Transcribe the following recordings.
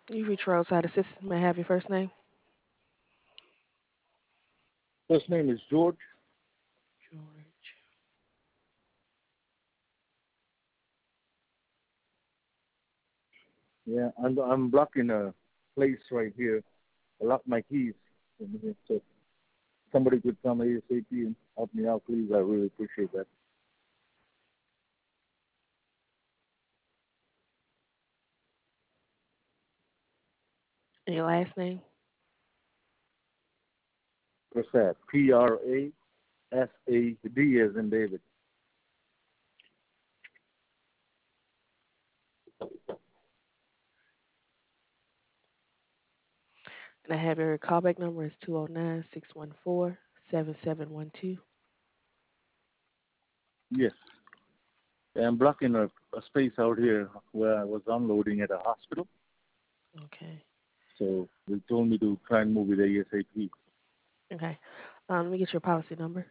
You reach roadside assistance. May I have your first name? First name is George. George. Yeah, I'm blocking a place right here. I locked my keys in here, so somebody could come ASAP and help me out, please. I really appreciate that. And your last name? Prasad. Prasad as in David. And I have your callback number is 209-614-7712. Yes. I'm blocking a space out here where I was unloading at a hospital. Okay. So they told me to try and move it ASAP. Okay. Let me get your policy number.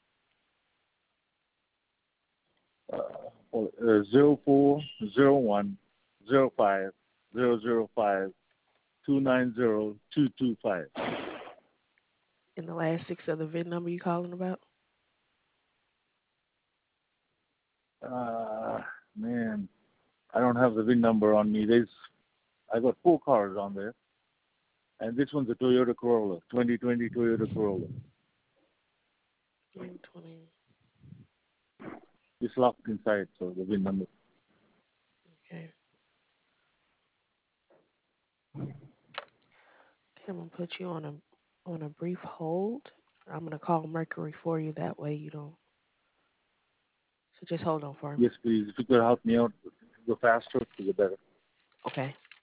040105005290 And the last six of the VIN number you calling about? Man, I don't have the VIN number on me. I got four cars on there, and this one's a Toyota Corolla, 2020 Toyota Corolla. 2020. It's locked inside, so the VIN number. Okay. Okay, I'm gonna put you on a brief hold. I'm gonna call Mercury for you. That way you don't. So just hold on for me. Yes, please. If you could help me out, go faster, the better. Okay.